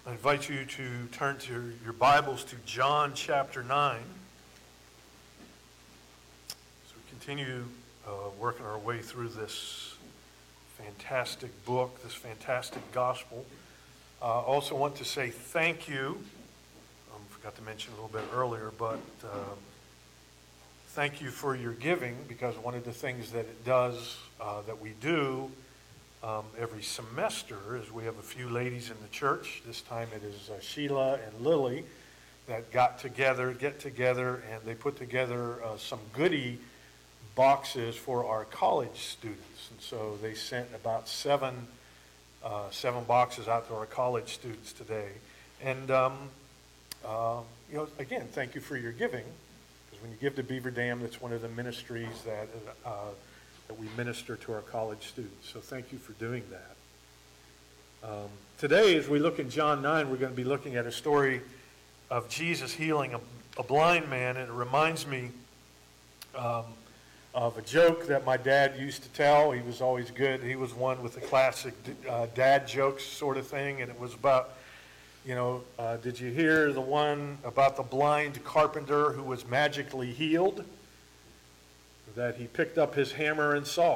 I invite you to turn to your Bibles to John chapter 9. So we continue working our way through this fantastic book, this fantastic gospel. Also want to say thank you. Forgot to mention a little bit earlier, but thank you for your giving, because one of the things that it does, that we do every semester, is we have a few ladies in the church. This time it is Sheila and Lily that get together, and they put together some goodie boxes for our college students. And so they sent about seven boxes out to our college students today. And again, thank you for your giving, because when you give to Beaver Dam, that's one of the ministries that we minister to our college students. So thank you for doing that. Today, as we look in John 9, we're going to be looking at a story of Jesus healing a blind man, and it reminds me of a joke that my dad used to tell. He was always good. He was one with the classic dad jokes sort of thing, and it was about, did you hear the one about the blind carpenter who was magically healed? That he picked up his hammer and saw.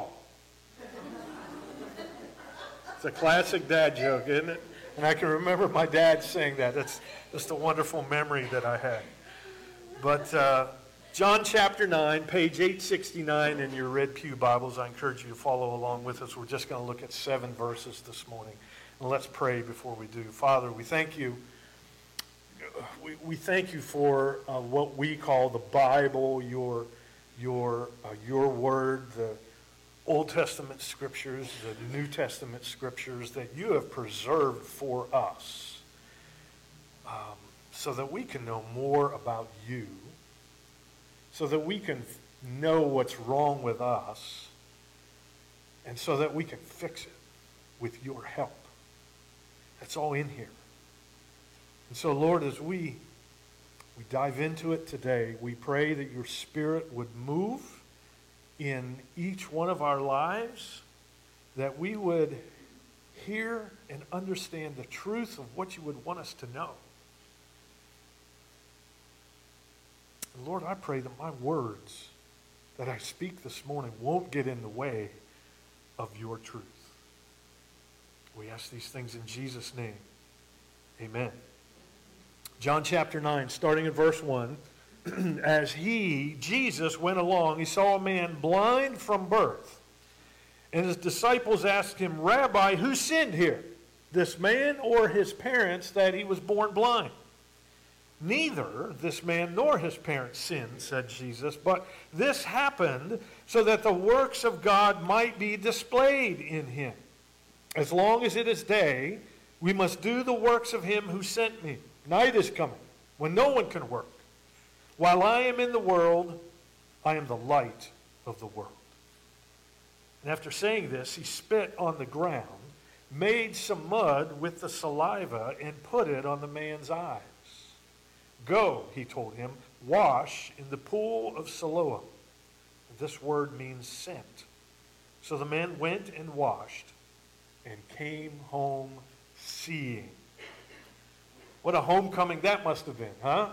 It's a classic dad joke, isn't it? And I can remember my dad saying that. That's just a wonderful memory that I had. But John chapter 9, page 869 in your Red Pew Bibles. I encourage you to follow along with us. We're just going to look at 7 verses this morning. And let's pray before we do. Father, we thank you. We thank you for what we call the Bible, your word, the Old Testament scriptures, the New Testament scriptures that you have preserved for us, so that we can know more about you, so that we can know what's wrong with us, and so that we can fix it with your help. That's all in here. And so, Lord, as we dive into it today, we pray that your Spirit would move in each one of our lives, that we would hear and understand the truth of what you would want us to know. And Lord, I pray that my words that I speak this morning won't get in the way of your truth. We ask these things in Jesus' name. Amen. John chapter 9, starting at verse 1. As Jesus, went along, he saw a man blind from birth. And his disciples asked him, Rabbi, who sinned here, this man or his parents, that he was born blind? Neither this man nor his parents sinned, said Jesus, but this happened so that the works of God might be displayed in him. As long as it is day, we must do the works of him who sent me. Night is coming, when no one can work. While I am in the world, I am the light of the world. And after saying this, he spit on the ground, made some mud with the saliva, and put it on the man's eyes. Go, he told him, wash in the pool of Siloam. This word means sent. So the man went and washed and came home seeing. What a homecoming that must have been, huh?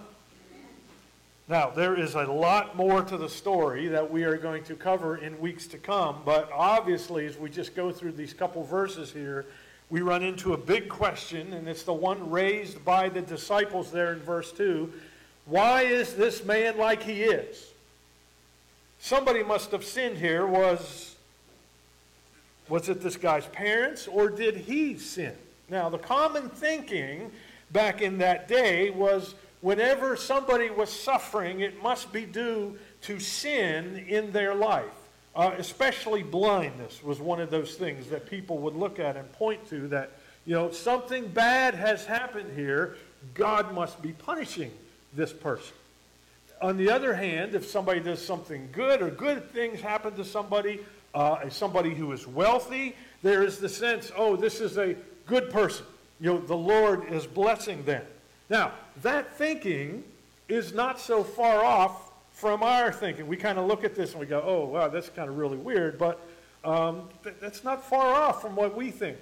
Now, there is a lot more to the story that we are going to cover in weeks to come, but obviously, as we just go through these couple verses here, we run into a big question, and it's the one raised by the disciples there in verse 2. Why is this man like he is? Somebody must have sinned here. Was it this guy's parents, or did he sin? Now, the common thinking back in that day was whenever somebody was suffering, it must be due to sin in their life. Especially blindness was one of those things that people would look at and point to, that, something bad has happened here. God must be punishing this person. On the other hand, if somebody does something good, or good things happen to somebody who is wealthy, there is the sense, this is a good person. The Lord is blessing them. Now, that thinking is not so far off from our thinking. We kind of look at this and we go, wow, that's kind of really weird, but that's not far off from what we think.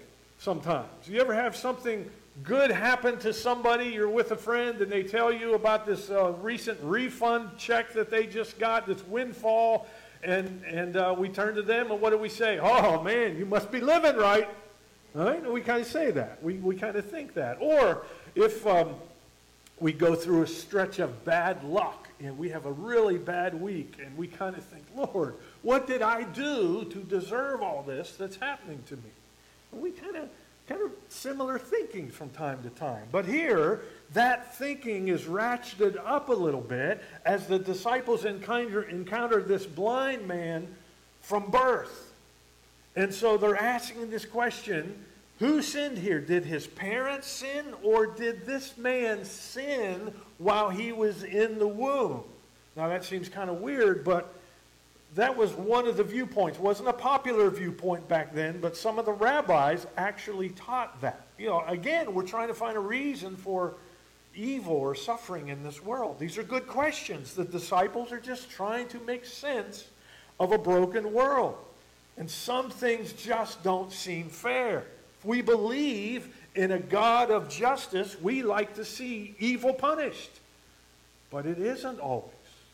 sometimes? You ever have something good happen to somebody? You're with a friend and they tell you about this recent refund check that they just got, this windfall, and we turn to them and what do we say? Oh man, you must be living right. Right? We kind of say that. We kind of think that. Or if we go through a stretch of bad luck and we have a really bad week and we kind of think, Lord, what did I do to deserve all this that's happening to me? And we kind of similar thinking from time to time. But here, that thinking is ratcheted up a little bit as the disciples encounter this blind man from birth. And so they're asking this question, who sinned here? Did his parents sin, or did this man sin while he was in the womb? Now that seems kind of weird, but that was one of the viewpoints. It wasn't a popular viewpoint back then, but some of the rabbis actually taught that. You know, again, we're trying to find a reason for evil or suffering in this world. These are good questions. The disciples are just trying to make sense of a broken world. And some things just don't seem fair. If we believe in a God of justice, we like to see evil punished. But it isn't always.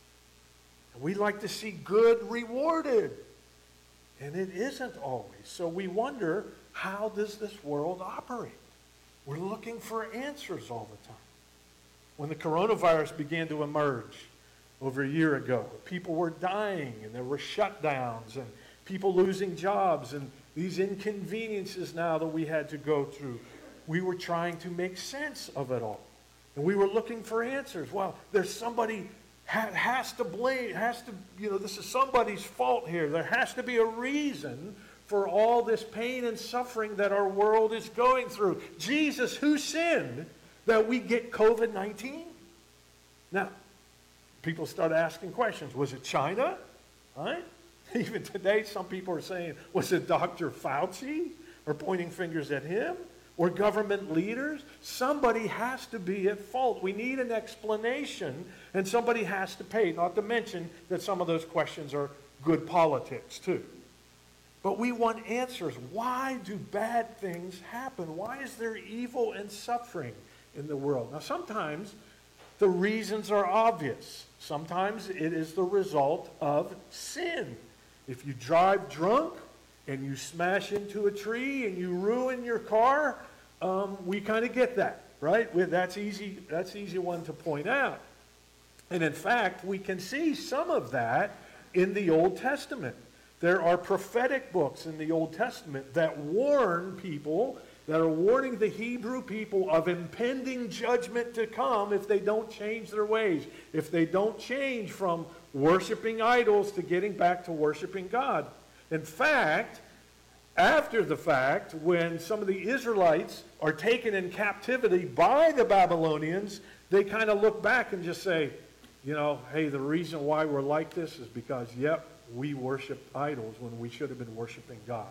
We like to see good rewarded. And it isn't always. So we wonder, how does this world operate? We're looking for answers all the time. When the coronavirus began to emerge over a year ago, people were dying and there were shutdowns and people losing jobs and these inconveniences now that we had to go through. We were trying to make sense of it all. And we were looking for answers. Well, there's somebody has to blame, this is somebody's fault here. There has to be a reason for all this pain and suffering that our world is going through. Jesus, who sinned that we get COVID-19? Now, people start asking questions. Was it China? Right? Even today, some people are saying, was it Dr. Fauci? Or pointing fingers at him? Or government leaders? Somebody has to be at fault. We need an explanation, and somebody has to pay. Not to mention that some of those questions are good politics, too. But we want answers. Why do bad things happen? Why is there evil and suffering in the world? Now, sometimes the reasons are obvious. Sometimes it is the result of sin. If you drive drunk and you smash into a tree and you ruin your car, we kind of get that, right? That's easy one to point out. And in fact, we can see some of that in the Old Testament. There are prophetic books in the Old Testament that warn people, that are warning the Hebrew people of impending judgment to come if they don't change their ways, if they don't change from worshiping idols to getting back to worshiping God. In fact, after the fact, when some of the Israelites are taken in captivity by the Babylonians, they kind of look back and just say, hey, the reason why we're like this is because, we worship idols when we should have been worshiping God.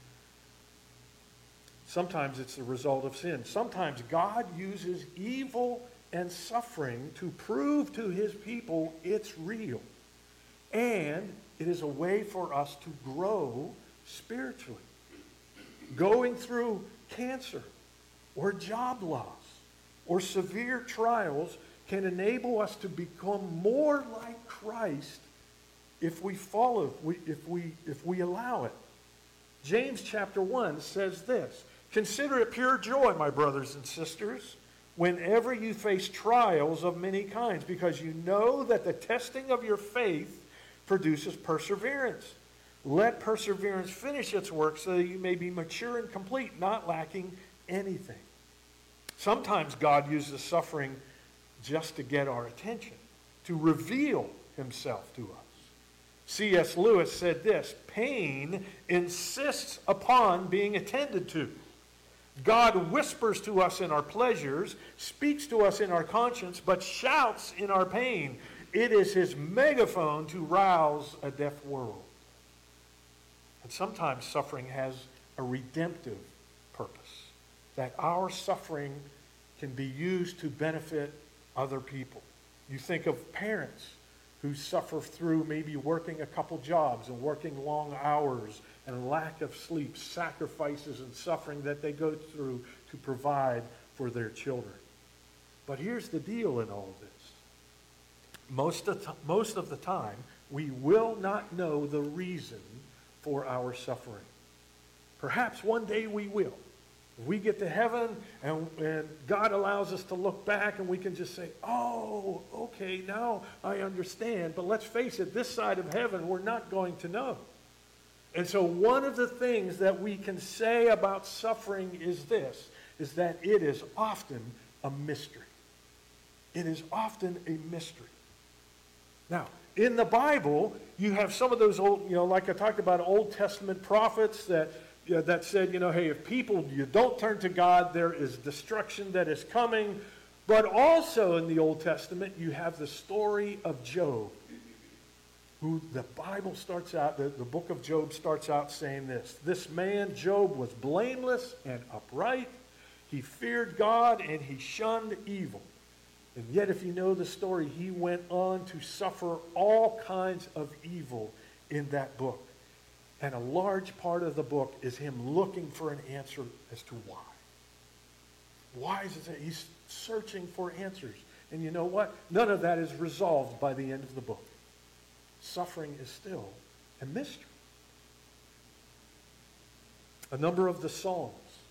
Sometimes it's the result of sin. Sometimes God uses evil and suffering to prove to his people it's real. And it is a way for us to grow spiritually. Going through cancer or job loss or severe trials can enable us to become more like Christ if we follow, if we allow it. James chapter 1 says this, "Consider it pure joy, my brothers and sisters, whenever you face trials of many kinds, because you know that the testing of your faith produces perseverance. Let perseverance finish its work so that you may be mature and complete, not lacking anything." Sometimes God uses suffering just to get our attention, to reveal himself to us. C.S. Lewis said this, "Pain insists upon being attended to. God whispers to us in our pleasures, speaks to us in our conscience, but shouts in our pain. It is his megaphone to rouse a deaf world." And sometimes suffering has a redemptive purpose, that our suffering can be used to benefit other people. You think of parents who suffer through maybe working a couple jobs and working long hours and lack of sleep, sacrifices and suffering that they go through to provide for their children. But here's the deal in all of this. Most of the time, we will not know the reason for our suffering. Perhaps one day we will. If we get to heaven and God allows us to look back and we can just say, oh, okay, now I understand. But let's face it, this side of heaven, we're not going to know. And so one of the things that we can say about suffering is this, is that it is often a mystery. It is often a mystery. Now, in the Bible, you have some of those old, like I talked about, Old Testament prophets that said, hey, if you don't turn to God, there is destruction that is coming. But also in the Old Testament, you have the story of Job, who the Bible starts out, the book of Job starts out saying this. This man, Job, was blameless and upright. He feared God and he shunned evil. And yet, if you know the story, he went on to suffer all kinds of evil in that book. And a large part of the book is him looking for an answer as to why. Why is it that he's searching for answers? And you know what? None of that is resolved by the end of the book. Suffering is still a mystery. A number of the Psalms,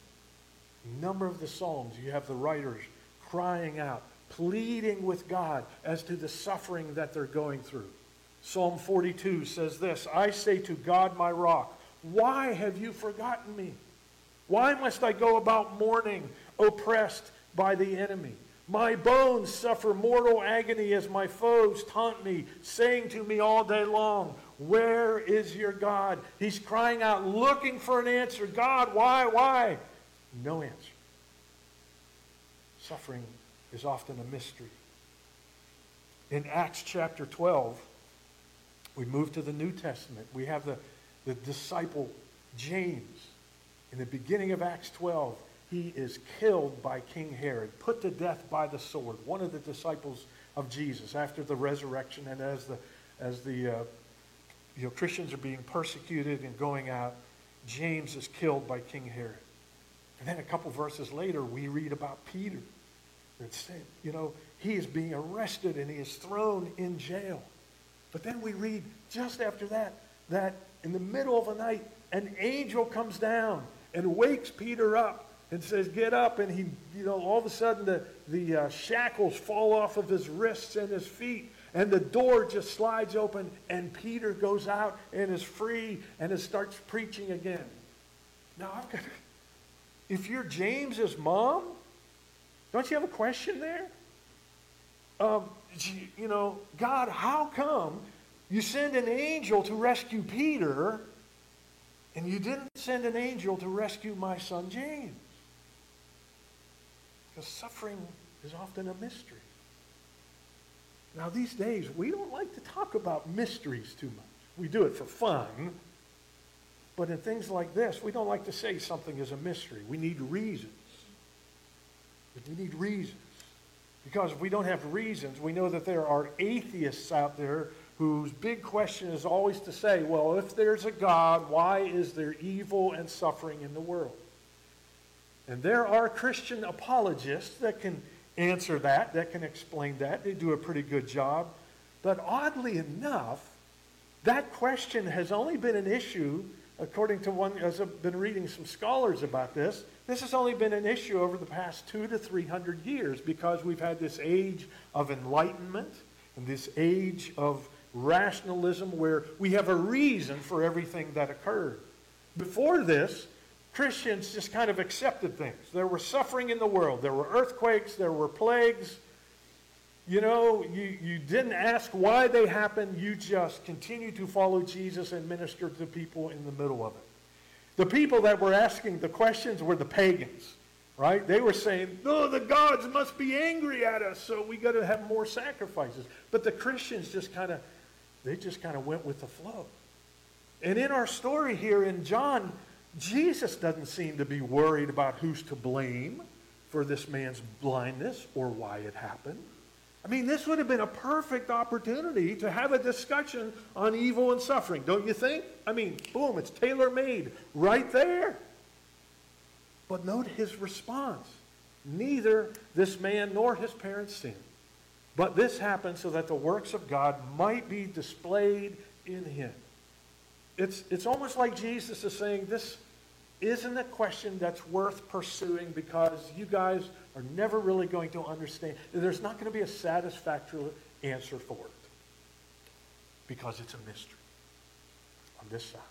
you have the writers crying out, pleading with God as to the suffering that they're going through. Psalm 42 says this, I say to God, my rock, why have you forgotten me? Why must I go about mourning, oppressed by the enemy? My bones suffer mortal agony as my foes taunt me, saying to me all day long, where is your God? He's crying out, looking for an answer. God, why? No answer. Suffering is often a mystery. In Acts chapter 12, we move to the New Testament. We have the disciple James. In the beginning of Acts 12, he is killed by King Herod, put to death by the sword. One of the disciples of Jesus after the resurrection, and as the Christians are being persecuted and going out, James is killed by King Herod. And then a couple verses later, we read about Peter. It said, he is being arrested and he is thrown in jail. But then we read just after that in the middle of the night, an angel comes down and wakes Peter up and says, get up. And he, all of a sudden the shackles fall off of his wrists and his feet. And the door just slides open and Peter goes out and is free and starts preaching again. Now, if you're James's mom, don't you have a question there? God, how come you send an angel to rescue Peter and you didn't send an angel to rescue my son James? Because suffering is often a mystery. Now, these days, we don't like to talk about mysteries too much. We do it for fun. But in things like this, we don't like to say something is a mystery. We need reasons. We need reasons. Because if we don't have reasons, we know that there are atheists out there whose big question is always to say, well, if there's a God, why is there evil and suffering in the world? And there are Christian apologists that can answer that can explain that. They do a pretty good job. But oddly enough, that question has only been an issue, according to one, as I've been reading some scholars about this, this has only been an issue over the past 200 to 300 years because we've had this age of enlightenment and this age of rationalism where we have a reason for everything that occurred. Before this, Christians just kind of accepted things. There was suffering in the world. There were earthquakes. There were plagues. You didn't ask why they happened. You just continued to follow Jesus and minister to people in the middle of it. The people that were asking the questions were the pagans, right? They were saying, no, the gods must be angry at us, so we got to have more sacrifices. But the Christians just kind of went with the flow. And in our story here in John, Jesus doesn't seem to be worried about who's to blame for this man's blindness or why it happened. I mean, this would have been a perfect opportunity to have a discussion on evil and suffering, don't you think? I mean, boom, it's tailor-made right there. But note his response. Neither this man nor his parents sinned, but this happened so that the works of God might be displayed in him. It's almost like Jesus is saying, this isn't a question that's worth pursuing because you guys are never really going to understand. There's not going to be a satisfactory answer for it because it's a mystery on this side.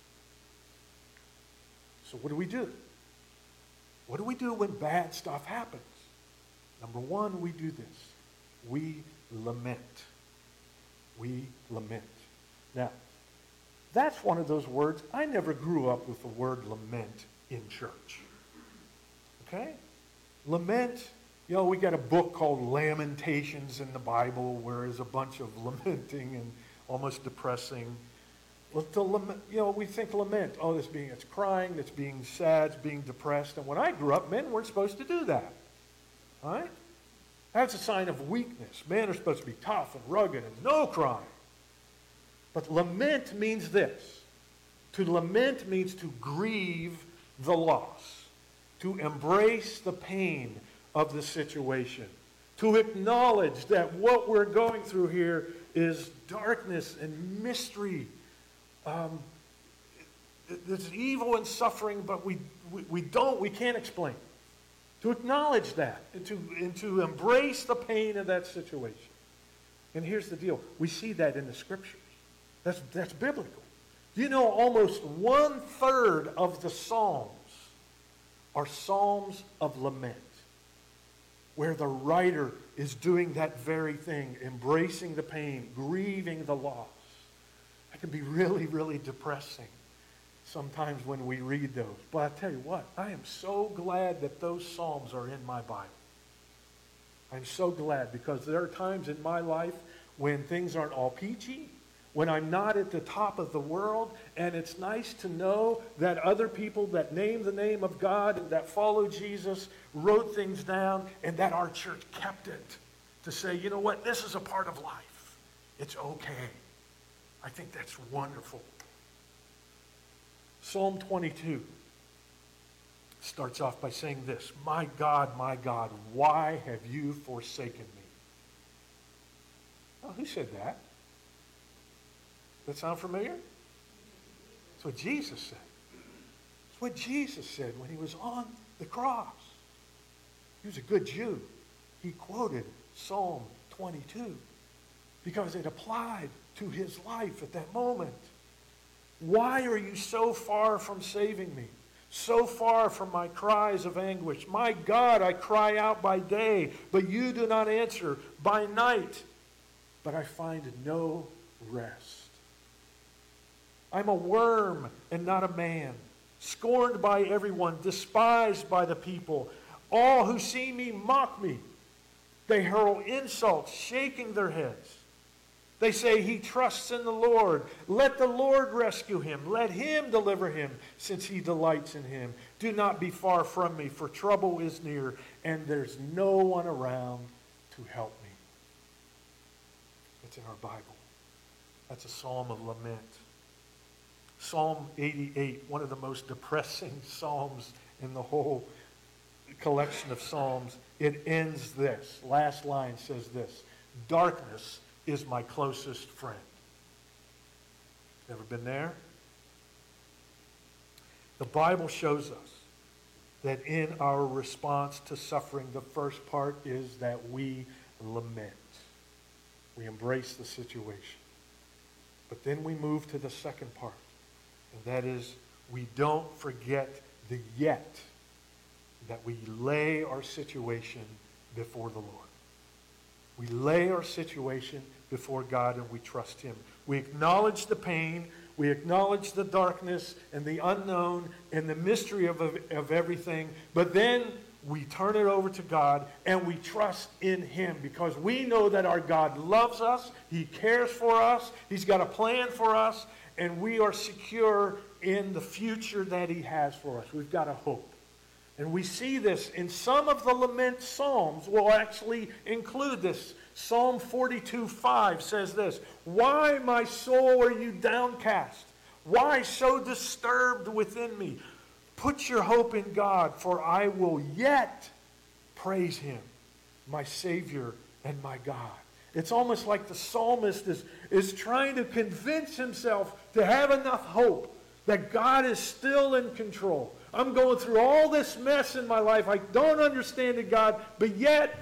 So what do we do? What do we do when bad stuff happens? Number one, we do this. We lament. We lament. Now, that's one of those words. I never grew up with the word lament in church. Okay? Lament, we got a book called Lamentations in the Bible where there's a bunch of lamenting and almost depressing. Well, we think lament, it's crying, it's being sad, it's being depressed. And when I grew up, men weren't supposed to do that. All right? That's a sign of weakness. Men are supposed to be tough and rugged and no crying. But lament means this. To lament means to grieve the loss, to embrace the pain of the situation, to acknowledge that what we're going through here is darkness and mystery. There's evil and suffering, but we can't explain. To acknowledge that and to embrace the pain of that situation. And here's the deal. We see that in the Scriptures. That's biblical. You know, almost 1/3 of the Psalms are Psalms of lament, where the writer is doing that very thing, embracing the pain, grieving the loss. That can be really, really depressing sometimes when we read those. But I tell you what, I am so glad that those Psalms are in my Bible. I'm so glad because there are times in my life when things aren't all peachy, when I'm not at the top of the world, and it's nice to know that other people that name the name of God and that follow Jesus wrote things down and that our church kept it to say, you know what, this is a part of life. It's okay. I think that's wonderful. Psalm 22 starts off by saying this, my God, why have you forsaken me? Oh, who said that? Does that sound familiar? That's what Jesus said. It's what Jesus said when he was on the cross. He was a good Jew. He quoted Psalm 22 because it applied to his life at that moment. Why are you so far from saving me? So far from my cries of anguish. My God, I cry out by day, but you do not answer. By night, but I find no rest. I'm a worm and not a man, scorned by everyone, despised by the people. All who see me mock me. They hurl insults, shaking their heads. They say he trusts in the Lord. Let the Lord rescue him. Let him deliver him, since he delights in him. Do not be far from me, for trouble is near, and there's no one around to help me. It's in our Bible. That's a psalm of lament. Psalm 88, one of the most depressing psalms in the whole collection of psalms. It ends this. Last line says this. Darkness is my closest friend. Ever been there? The Bible shows us that in our response to suffering, the first part is that we lament. We embrace the situation. But then we move to the second part. And that is, we don't forget the yet, that we lay our situation before the Lord. We lay our situation before God and we trust him. We acknowledge the pain, we acknowledge the darkness and the unknown and the mystery of everything, but then we turn it over to God and we trust in him because we know that our God loves us, he cares for us, he's got a plan for us, and we are secure in the future that he has for us. We've got a hope. And we see this in some of the lament psalms will actually include this. Psalm 42:5 says this, "Why, my soul, are you downcast? Why so disturbed within me? Put your hope in God, for I will yet praise him, my Savior and my God." It's almost like the psalmist is trying to convince himself to have enough hope that God is still in control. I'm going through all this mess in my life. I don't understand it, God, but yet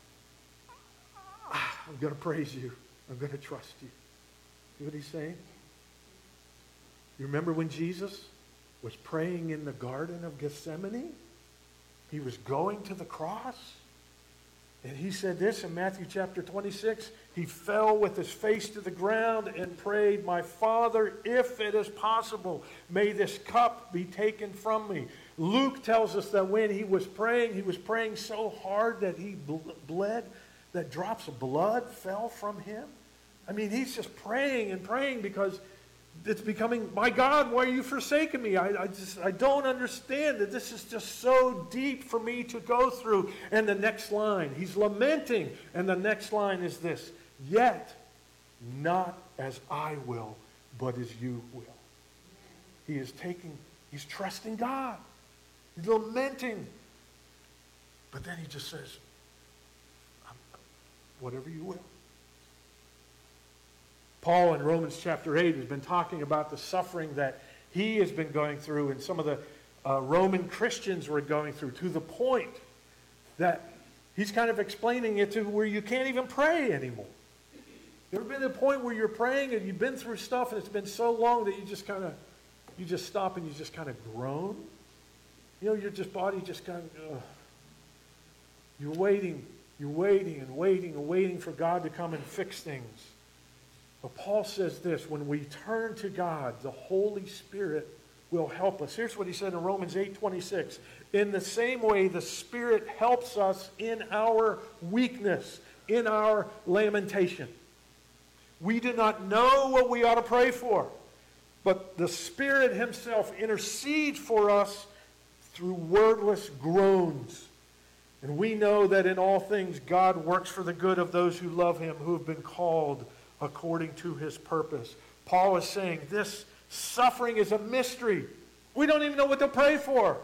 I'm going to praise you. I'm going to trust you. See what he's saying? You remember when Jesus was praying in the Garden of Gethsemane? He was going to the cross. And he said this in Matthew chapter 26. He fell with his face to the ground and prayed, "My Father, if it is possible, may this cup be taken from me." Luke tells us that when he was praying so hard that he bled, that drops of blood fell from him. I mean, he's just praying and praying because it's becoming, "My God, why are you forsaking me? I don't understand that this is just so deep for me to go through." And the next line, he's lamenting. And the next line is this, "Yet not as I will, but as you will." He's trusting God. He's lamenting. But then he just says, "Whatever you will." Paul in Romans chapter 8 has been talking about the suffering that he has been going through and some of the Roman Christians were going through, to the point that he's kind of explaining it to where you can't even pray anymore. You ever been to the point where you're praying and you've been through stuff and it's been so long that you just stop and you just kind of groan? You know, your body just kind of, you're waiting and waiting for God to come and fix things. But Paul says this, when we turn to God, the Holy Spirit will help us. Here's what he said in Romans 8:26. "In the same way, the Spirit helps us in our weakness, in our lamentation. We do not know what we ought to pray for, but the Spirit himself intercedes for us through wordless groans. And we know that in all things God works for the good of those who love him, who have been called according to his purpose." Paul is saying this suffering is a mystery. We don't even know what to pray for.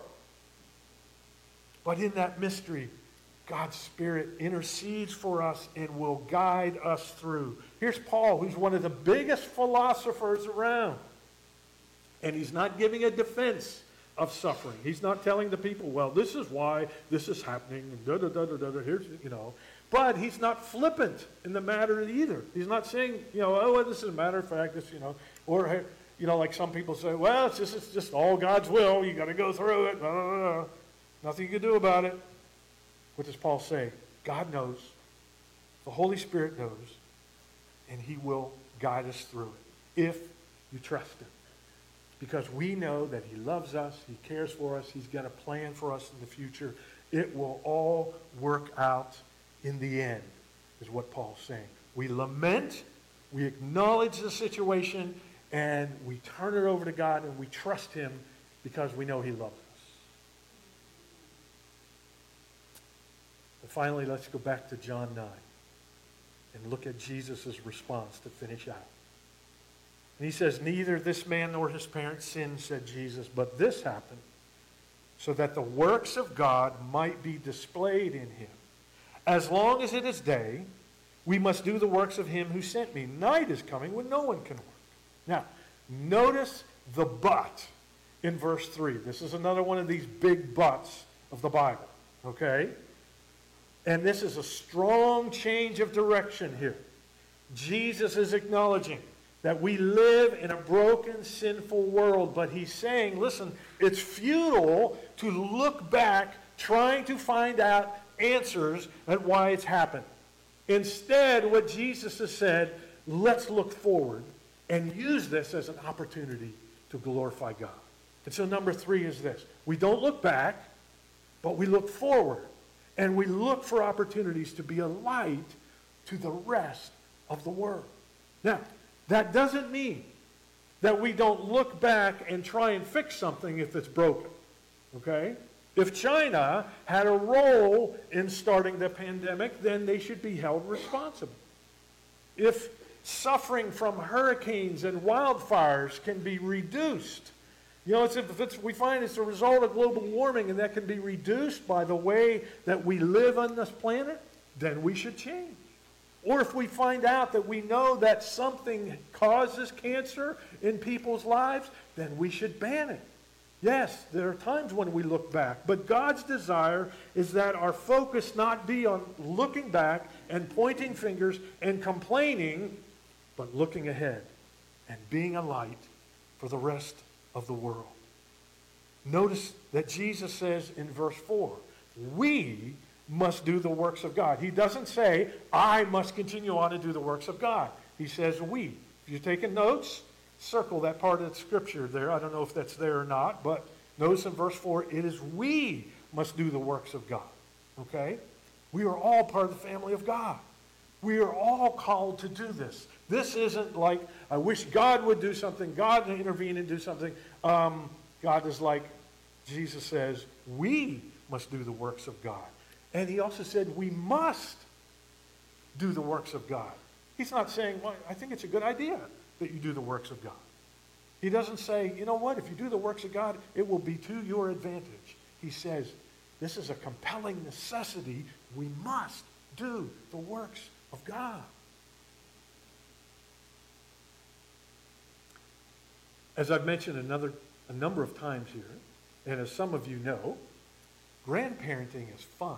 But in that mystery, God's Spirit intercedes for us and will guide us through. Here's Paul, who's one of the biggest philosophers around. And he's not giving a defense of suffering. He's not telling the people, well, this is why this is happening, and da-da-da-da-da, here's, you know. But he's not flippant in the matter either. He's not saying, oh, well, this is a matter of fact, this, or, like some people say, well, it's just all God's will. You got to go through it. Nothing you can do about it. What does Paul say? God knows. The Holy Spirit knows. And he will guide us through it if you trust him. Because we know that he loves us. He cares for us. He's got a plan for us in the future. It will all work out in the end, is what Paul's saying. We lament, we acknowledge the situation, and we turn it over to God, and we trust him because we know he loves us. And finally, let's go back to John 9 and look at Jesus' response to finish out. And he says, "Neither this man nor his parents sinned," said Jesus, "but this happened so that the works of God might be displayed in him. As long as it is day, we must do the works of him who sent me. Night is coming when no one can work." Now, notice the but in verse 3. This is another one of these big buts of the Bible, okay? And this is a strong change of direction here. Jesus is acknowledging that we live in a broken, sinful world, but he's saying, listen, it's futile to look back trying to find out answers at why it's happened. Instead, what Jesus has said, let's look forward and use this as an opportunity to glorify God. And so number 3 is this. We don't look back, but we look forward. And we look for opportunities to be a light to the rest of the world. Now, that doesn't mean that we don't look back and try and fix something if it's broken. Okay? If China had a role in starting the pandemic, then they should be held responsible. If suffering from hurricanes and wildfires can be reduced, we find it's a result of global warming and that can be reduced by the way that we live on this planet, then we should change. Or if we find out that we know that something causes cancer in people's lives, then we should ban it. Yes, there are times when we look back, but God's desire is that our focus not be on looking back and pointing fingers and complaining, but looking ahead and being a light for the rest of the world. Notice that Jesus says in verse 4, we must do the works of God. He doesn't say, I must continue on to do the works of God. He says we. If you're taking notes, circle that part of the scripture there. I don't know if that's there or not, but notice in verse 4, it is we must do the works of God. Okay? We are all part of the family of God. We are all called to do this. This isn't like, I wish God would do something, God would intervene and do something. God is like, Jesus says, we must do the works of God. And he also said, we must do the works of God. He's not saying, well, I think it's a good idea that you do the works of God. He doesn't say, you know what, if you do the works of God, it will be to your advantage. He says, this is a compelling necessity. We must do the works of God. As I've mentioned a number of times here, and as some of you know, grandparenting is fun.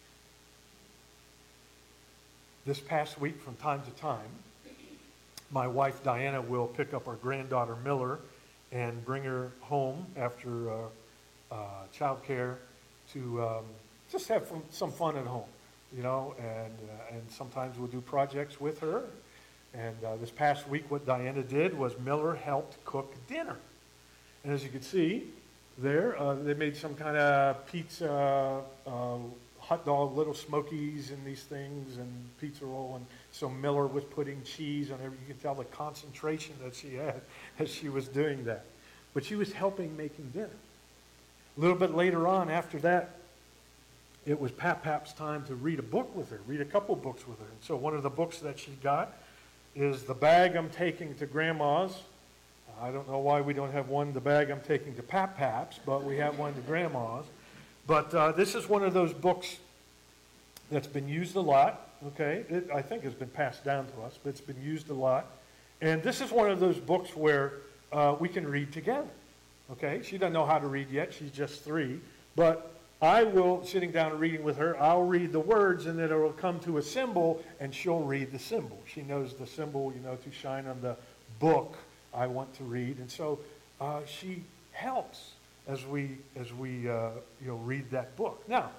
This past week, from time to time, my wife Diana will pick up our granddaughter Miller and bring her home after child care to just have some fun at home, and sometimes we'll do projects with her. And this past week, what Diana did was Miller helped cook dinner. And as you can see there, they made some kind of pizza, hot dog, little smokies and these things, and pizza roll. And so Miller was putting cheese on everything. You can tell the concentration that she had as she was doing that. But she was helping making dinner. A little bit later on, after that, it was Pap's time to read a book with her, read a couple books with her. And so one of the books that she got is The Bag I'm Taking to Grandma's. I don't know why we don't have one, The Bag I'm Taking to Pap's, but we have one to Grandma's. But this is one of those books that's been used a lot, okay? It, I think, has been passed down to us, but it's been used a lot. And this is one of those books where we can read together, okay? She doesn't know how to read yet. She's just 3. But I will, sitting down and reading with her, I'll read the words, and then it will come to a symbol, and she'll read the symbol. She knows the symbol, to shine on the book I want to read. And so she helps as we read that book. Now,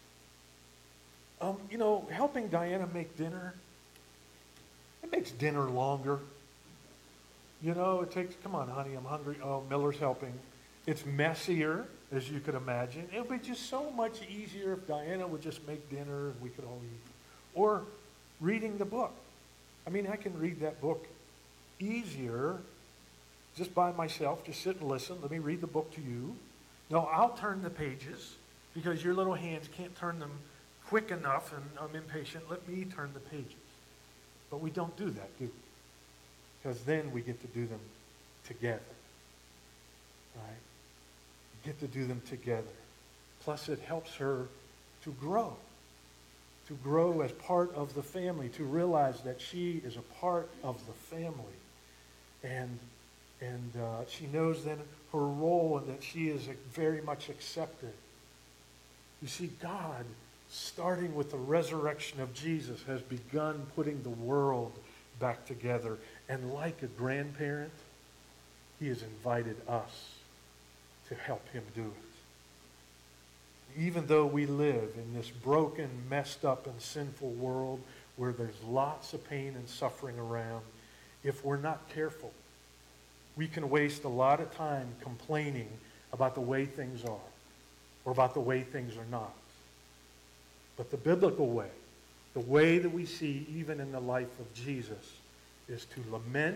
helping Diana make dinner, it makes dinner longer. It takes, come on, honey, I'm hungry. Oh, Miller's helping. It's messier, as you could imagine. It would be just so much easier if Diana would just make dinner and we could all eat. Or reading the book. I mean, I can read that book easier just by myself, just sit and listen. Let me read the book to you. No, I'll turn the pages because your little hands can't turn them quick enough, and I'm impatient. Let me turn the pages. But we don't do that, do we? Because then we get to do them together. Right? We get to do them together. Plus, it helps her to grow as part of the family, to realize that she is a part of the family. And she knows then her role and that she is very much accepted. You see, God, starting with the resurrection of Jesus, has begun putting the world back together. And like a grandparent, he has invited us to help him do it. Even though we live in this broken, messed up, and sinful world where there's lots of pain and suffering around, if we're not careful, we can waste a lot of time complaining about the way things are or about the way things are not. But the biblical way, the way that we see even in the life of Jesus, is to lament,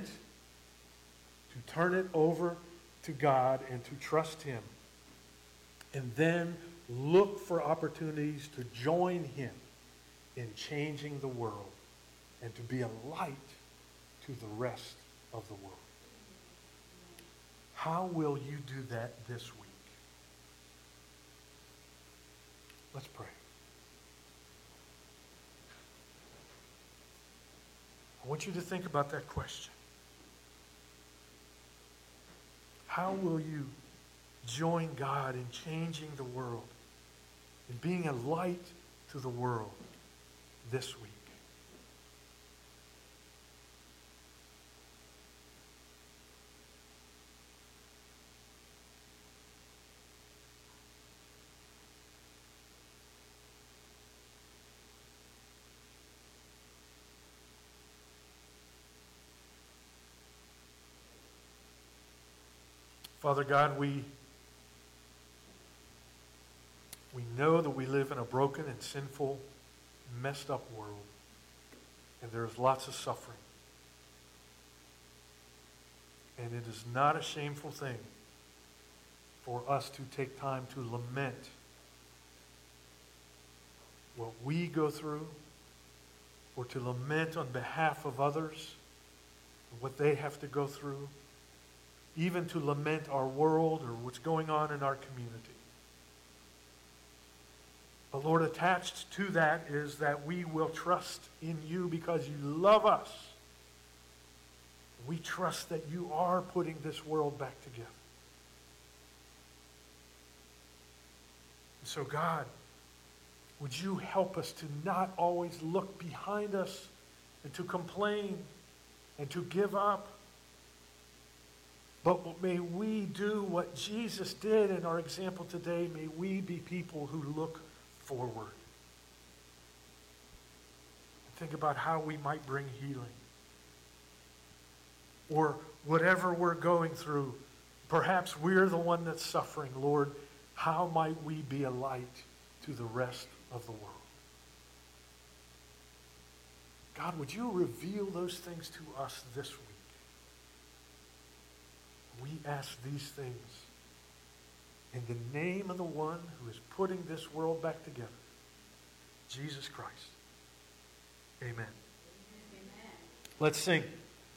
to turn it over to God, and to trust him. And then look for opportunities to join him in changing the world and to be a light to the rest of the world. How will you do that this week? Let's pray. I want you to think about that question. How will you join God in changing the world, in being a light to the world this week? Father God, we know that we live in a broken and sinful, messed up world, and there's lots of suffering. And it is not a shameful thing for us to take time to lament what we go through, or to lament on behalf of others, what they have to go through, even to lament our world or what's going on in our community. But Lord, attached to that is that we will trust in you because you love us. We trust that you are putting this world back together. And so God, would you help us to not always look behind us and to complain and to give up, but may we do what Jesus did in our example today. May we be people who look forward. Think about how we might bring healing. Or whatever we're going through, perhaps we're the one that's suffering. Lord, how might we be a light to the rest of the world? God, would you reveal those things to us this week? We ask these things in the name of the one who is putting this world back together, Jesus Christ. Amen. Amen. Let's sing.